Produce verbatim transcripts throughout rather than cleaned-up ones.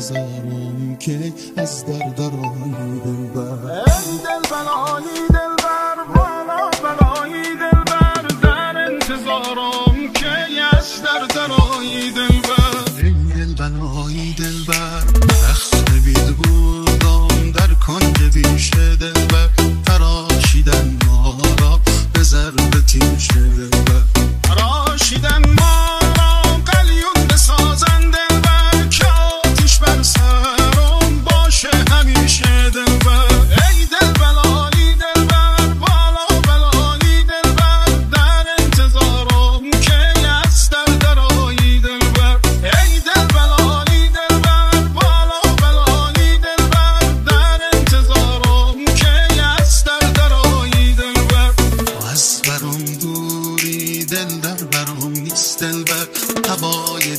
انتظارم که از در درایی دلبر. ای دل بلایی دلبر بالا بلایی دلبر در انتظارم که از در درایی دلبر. ای دل بلایی دلبر رخت بید بودم در کنج بیشه دلبر، تراشیدن ما را به ضرب تیشه دلبر، تراشیدن ما را قلیون بسازن دلبر که آتیش بر سرم باشه همیشه دلبر. ای دل بلایی دلبر بالا بلایی دلبر در انتظارم که از در درایی دلبر. ای دل بلایی دلبر بالا بلایی دلبر در انتظارم که از در درایی دلبر. از برم دوری دل در برم نیست دلبر، هوای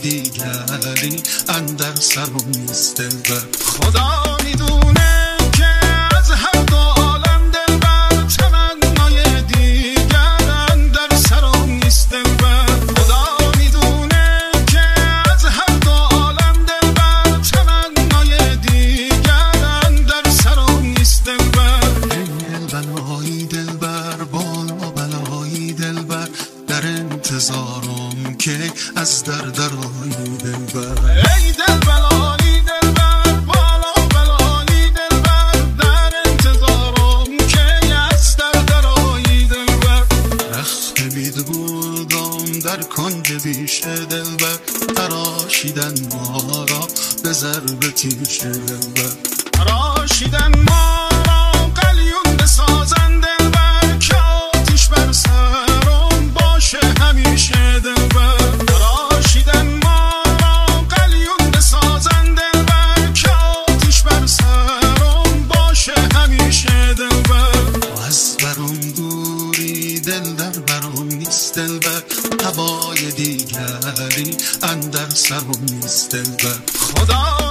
دیگری اندر سرم نیست دلبر. خدا میدونه که از هر دو عالم دلبر تمنای دیگر اندر سرم نیست دلبر. خدا میدونه که از هر دو عالم دلبر تمنای دیگر اندر سرم نیست دلبر. ای دل بلایی دلبر بالا بلایی دلبر در انتظارم که از در درایی دلبر. ای دل بلایی دلبر بالا بلایی دلبر در انتظارم که از در درایی دلبر. رخت بید بودم در کنج بیشه دلبر، تراشیدن ما را به ضرب تیشه دلبر، تراشیدن ما را قلیون بسازن دلبر که آتیش بر سرم باشه همیشه دلبر. تراشیدن ما را قلیون بسازن دلبر که آتیش بر سرم باشه همیشه دلبر. از برم دوری دل در برم نیست دلبر، هوای دیگری اندر سرم نیست دلبر. خدا